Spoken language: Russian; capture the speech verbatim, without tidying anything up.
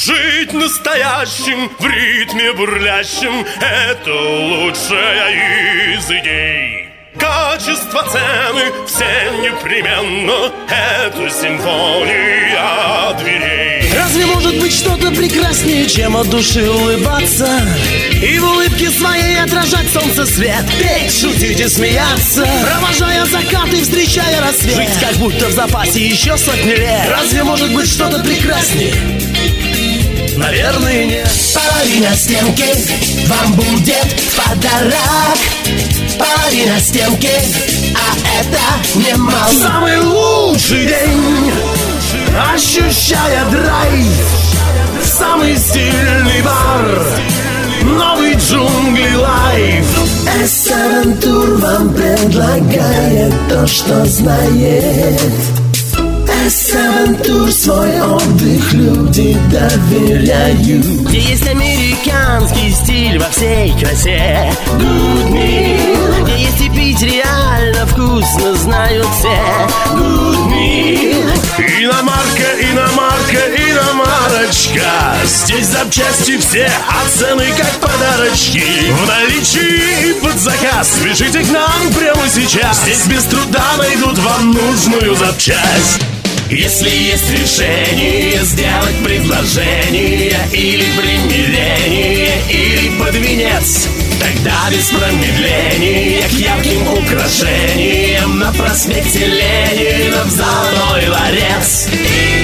Жить настоящим, в ритме бурлящим — это лучшая из идей. Качество, цены, все непременно — это симфония дверей. Разве может быть что-то прекраснее, чем от души улыбаться и в улыбке своей отражать солнце свет? Петь, шутить и смеяться, провожая закаты, встречая рассвет. Жить как будто в запасе еще сотни лет. Разве может быть что-то прекраснее? Наверное, нет. Парень на стенке вам будет в подарок. Парень на стенке, а это немало. Самый лучший день, ощущая драйв, самый стильный бар, новый джунгли лайф. Эс-Авантур вам предлагает то, что знает. Эс-Авантур, свой отдых люди доверяют. Где есть американский стиль во всей красе. Good Meal. Где есть и пить реально вкусно знают все. Good Meal. Иномарка, иномарка, иномарочка. Здесь запчасти все, а цены как подарочки. В наличии и под заказ. Спешите к нам прямо сейчас. Здесь без труда найдут вам нужную запчасть. Если есть решение сделать предложение или примирение, или под венец, тогда без промедления к ярким украшениям на проспекте Ленина в Золотой ларец.